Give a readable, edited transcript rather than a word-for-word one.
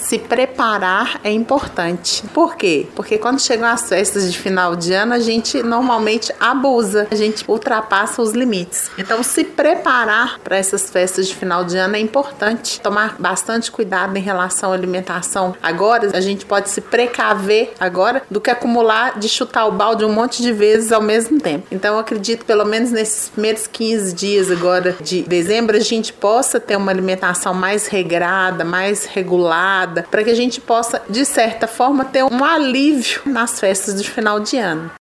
se preparar é importante. Por quê? Porque quando chegam as festas de final de ano, a gente normalmente abusa, a gente ultrapassa os limites. Então, se preparar para essas festas de final de ano é importante. Tomar bastante cuidado em relação à alimentação. Agora, a gente pode se precaver agora do que acumular de chutar o balde um monte de vezes ao mesmo tempo. Então, eu acredito, pelo menos nesses primeiros 15 dias agora de dezembro, a gente possa ter uma alimentação mais regrada, mais regulada, para que a gente possa, de certa forma, ter um alívio nas festas de final de ano.